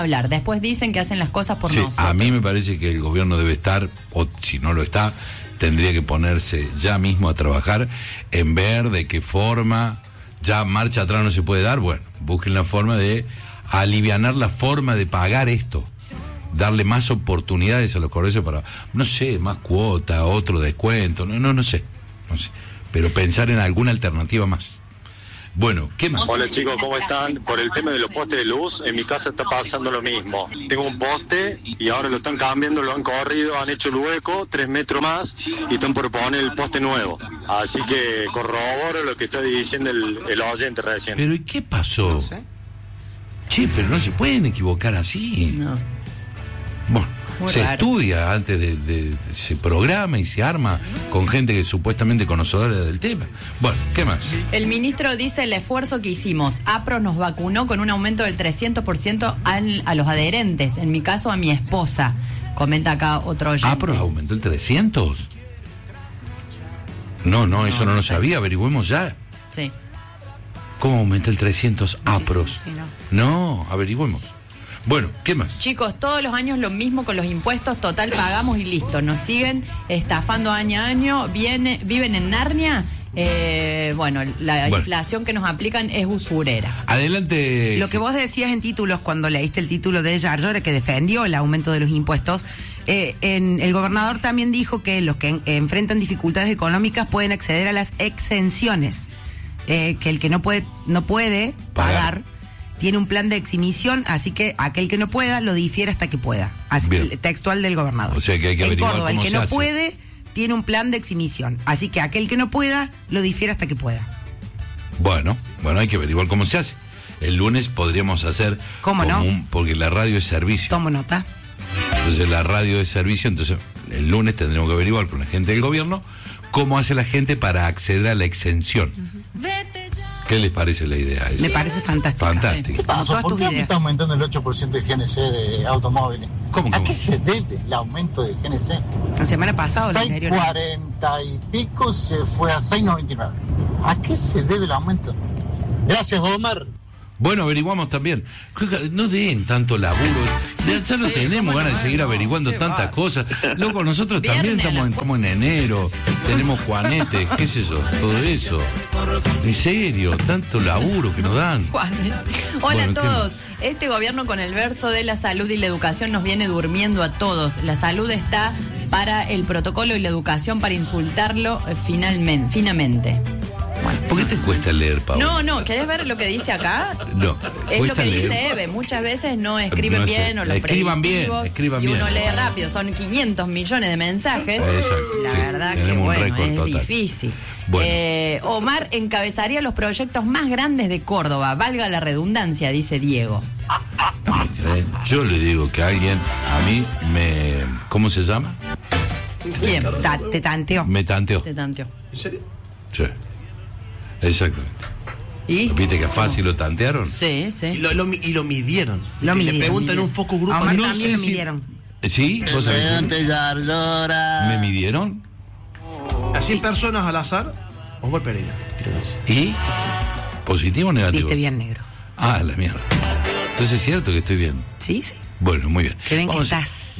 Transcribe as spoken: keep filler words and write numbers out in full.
hablar. Después dicen que hacen las cosas por sí, nosotros. A mí me parece que el gobierno debe estar, o si no lo está, tendría que ponerse ya mismo a trabajar en ver de qué forma, ya marcha atrás no se puede dar, bueno, busquen la forma de alivianar la forma de pagar esto, darle más oportunidades a los comercios para, no sé, más cuota, otro descuento, no, no, no sé, no sé, pero pensar en alguna alternativa más. Bueno, ¿qué más? Hola chicos, ¿cómo están? Por el tema de los postes de luz, en mi casa está pasando lo mismo. Tengo un poste y ahora lo están cambiando, lo han corrido, han hecho el hueco, tres metros más y están por poner el poste nuevo. Así que corroboro lo que está diciendo el, el oyente recién. Pero ¿y qué pasó? No sé. Che, pero no se pueden equivocar así. No. Bueno, Muy se raro. estudia antes de, de, se programa y se arma con gente que es supuestamente conocedora del tema. Bueno, ¿qué más? El ministro dice el esfuerzo que hicimos. APRO nos vacunó con un aumento del trescientos por ciento al, a los adherentes. En mi caso, a mi esposa. Comenta acá otro oyente. ¿APRO aumentó el trescientos? No, no, eso no, no lo sabía, averigüemos ya. Sí. ¿Cómo aumenta el trescientos APROS? Sí, no. No, averigüemos. Bueno, ¿qué más? Chicos, todos los años lo mismo con los impuestos, total pagamos y listo. Nos siguen estafando año a año, viene, viven en Narnia. Eh, bueno, la Bueno. inflación que nos aplican es usurera. Adelante. Lo que vos decías en títulos cuando leíste el título de Yarlora, que defendió el aumento de los impuestos, eh, en, el gobernador también dijo que los que en, enfrentan dificultades económicas pueden acceder a las exenciones, eh, que el que no puede no puede pagar, Pagar. tiene un plan de exhibición, así que aquel que no pueda lo difiere hasta que pueda. Así, Bien. el textual del gobernador. O sea que hay que en averiguar Córdoba, cómo el que se no hace. puede tiene un plan de exhibición, así que aquel que no pueda lo difiere hasta que pueda. Bueno, bueno, hay que averiguar cómo se hace. El lunes podríamos hacer... ¿Cómo como no? un- porque la radio es servicio. Tomo nota. Entonces la radio es servicio, entonces el lunes tendremos que averiguar con la gente del gobierno cómo hace la gente para acceder a la exención. ¿Qué les parece la idea esa? Me parece fantástico. Fantástico. ¿Qué pasó? todas ¿Por tus qué ideas. está aumentando el ocho por ciento de G N C de automóviles? ¿Cómo, ¿A cómo? qué se debe el aumento de G N C? La semana pasada o la seis anterior. cuarenta y pico se fue a seis noventa y nueve. ¿A qué se debe el aumento? Gracias, Omar. Bueno, averiguamos también. No den tanto laburo. Ya, ya no Sí, tenemos cómo ganas no, de seguir no, averiguando qué tantas va. cosas. Loco, nosotros también Viernes a estamos en, las estamos en enero. Tenemos juanetes, qué sé yo, todo eso. En serio, tanto laburo que nos dan. Juan. Hola Bueno, a ¿qué todos. Este gobierno con el verso de la salud y la educación nos viene durmiendo a todos. La salud está para el protocolo y la educación para insultarlo eh, finalmente, finamente. ¿Por qué te cuesta leer, Pablo? No, no, ¿querés ver lo que dice acá? No, Es lo cuesta que leer. dice Eve, muchas veces no escriben No sé, bien o los escriban bien, predictivos, escriban y bien. uno lee rápido, son quinientos millones de mensajes. Exacto, La sí, verdad que tenemos un bueno, récord es total. difícil. Bueno. Eh, Omar encabezaría los proyectos más grandes de Córdoba, valga la redundancia, dice Diego. No me creen. Yo le digo que alguien, a mí, me... ¿Cómo se llama? ¿Quién? Ta- te tanteo. Me tanteó. Te tanteó. ¿En serio? Sí. Exactamente. ¿Y? ¿Viste que fácil lo tantearon? Sí, Y sí. lo, lo mi- y lo midieron. Lo Y midieron. Le preguntan en un focus group. A Omar no también sé lo si- midieron. ¿Sí? ¿Vos sabés? Presidente Yarlora. ¿Me midieron? A cien personas al azar, Osvaldo Pereira. ¿Y? ¿Positivo o negativo? Viste bien, negro. Ah, la mierda. Entonces es cierto que estoy bien. Sí, sí. Bueno, muy bien. Qué bien que Vamos a- estás.